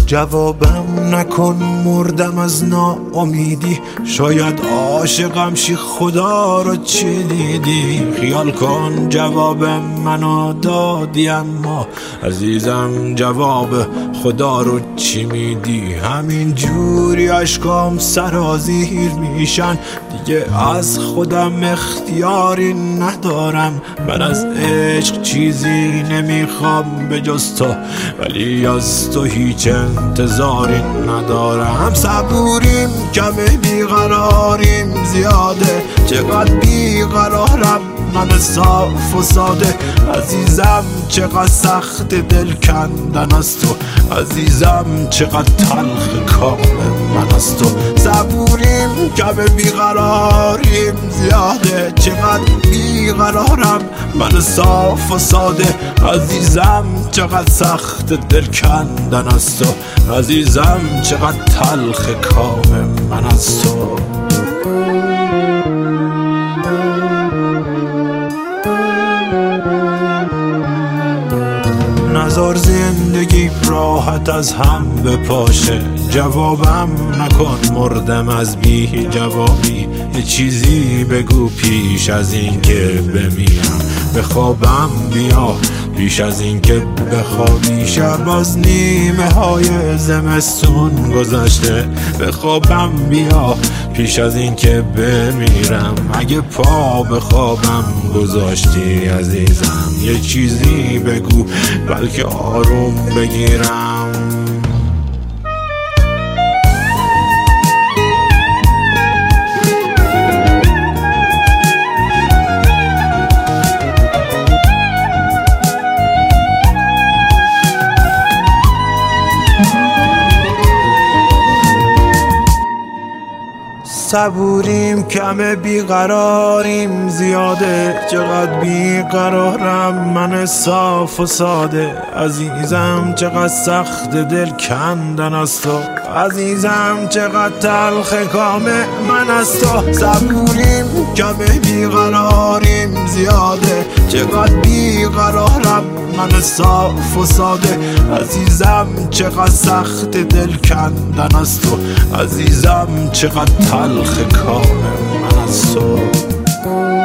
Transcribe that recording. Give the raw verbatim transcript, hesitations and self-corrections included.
جوابم نکن مردم از ناامیدی، شاید عاشقم شی خدا رو چی دیدی. خیال کن جواب منو دادی اما عزیزم جواب خدا رو چی میدی. همین جوری عشقام سرازیر میشن، دیگه از خودم اختیاری ندارم. من از عشق چیزی نمیخوام به جز تو، ولی از تو هیچ انتظاری ندارم. صبوریم کمه بیقراریم زیاده، چقدر بیقرارم من صاف و ساده. عزیزم چقدر سخت دل کندن از تو، عزیزم چقدر تلخ کام من از تو. صبوریم کمه بیقراریم زیاده، چقدر بیقرارم من صاف و ساده. عزیزم چقدر سخت دل کندن از تو، عزیزم چقدر تلخ کام من از تو. نزار زندگی راحت از هم بپاشه، جوابم نکن مردم از بی جوابی. یه چیزی بگو پیش از این که بمیرم، به خوابم بیا پیش از این که بخوابی. شب از نیمه های زمستون گذشته، به خوابم بیا پیش از این که بمیرم. اگه پا به خوابم گذاشتی عزیزم، یه چیزی بگو بلکه آروم بگیرم. صبوریم کمه بیقراریم زیاده، چقدر بیقرارم من صاف و ساده. عزیزم چقدر سخت دل کندن از تو، عزیزم چقدر تلخ کام من از تو. صبوریم کمه بیقراریم زیاده، چقدر بیقرارم من صاف و ساده. عزیزم چقدر سخت دل کندن از تو، عزیزم چقدر تلخ کام من از تو.